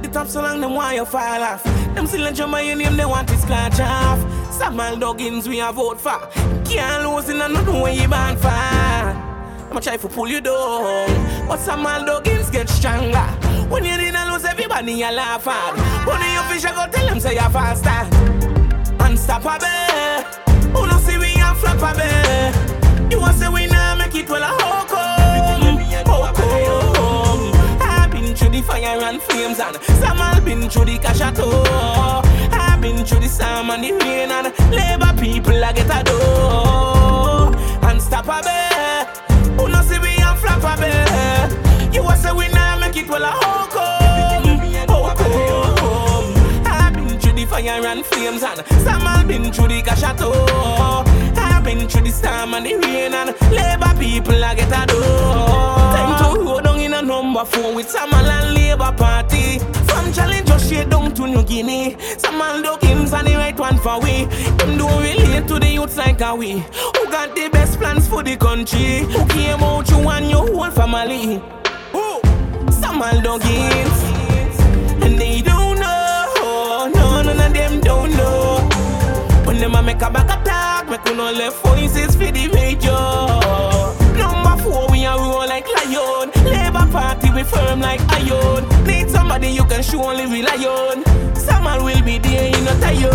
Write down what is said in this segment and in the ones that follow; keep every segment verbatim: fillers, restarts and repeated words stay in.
the top so long, them want you fall off. Them still enjoy my name, they want it scratch off. Samal Doggins we have vote for. Can't lose in another way you born for. I'ma try to pull you down, but Samal Doggins get stronger. When you didn't lose, everybody you laugh at. When you fish, I go tell them say you're faster. Unstoppable. Who no see we are flappable. You want say we now make it well a how come? How come? I've been through the fire and flames and Samal been through the cash at all. I've been through the storm and the rain and labor people I get a door. Unstoppable. Who no see we are flappable. You want say we now make it well a how come? How come? I've been through the fire and flames and Samal been through the cash at all. I've been through the storm and the rain and labor people I get a door. Time to go down in a number four with Samal and Labour Party. From Challenge just straight down to New Guinea. Samal Doggins and the right one for we. Them don't relate to the youths like a we. Who got the best plans for the country? Who came out you and your whole family? Who? Samal Doggins. And they don't know. No, none of them don't know. When them a make a back attack, make we no left voices for the radio. Number four, we a roll like lion. Labour Party, we firm like iron. Need somebody you can surely rely on. Samal will be there, you not tired.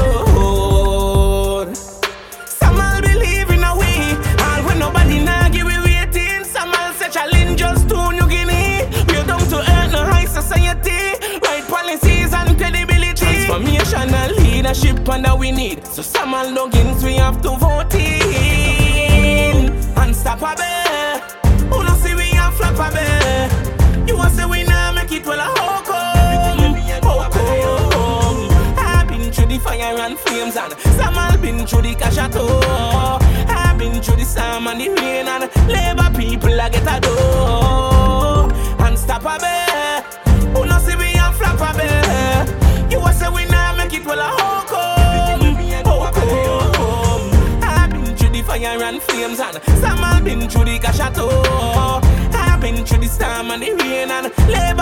Samal believe in a way. All when nobody nah give we waiting. Samal say challenge just to New Guinea. We're down to earn a high society. Right policies and credibility. Transformation and leadership and that we need. So Samal Doggins we have to vote in. Unstoppable. Who no see we are flappable. You want say we now make it well a how come? How come? I've been through the fire and flames and Samal been through the cash at all. I've been through the storm and the rain and labor people I get a door. Unstoppable. Who no see we are flappable. You want say we now make it well a how come? How come? I've been through the fire and flames and Samal been through the cash at all. I've been through the storm and the rain and labor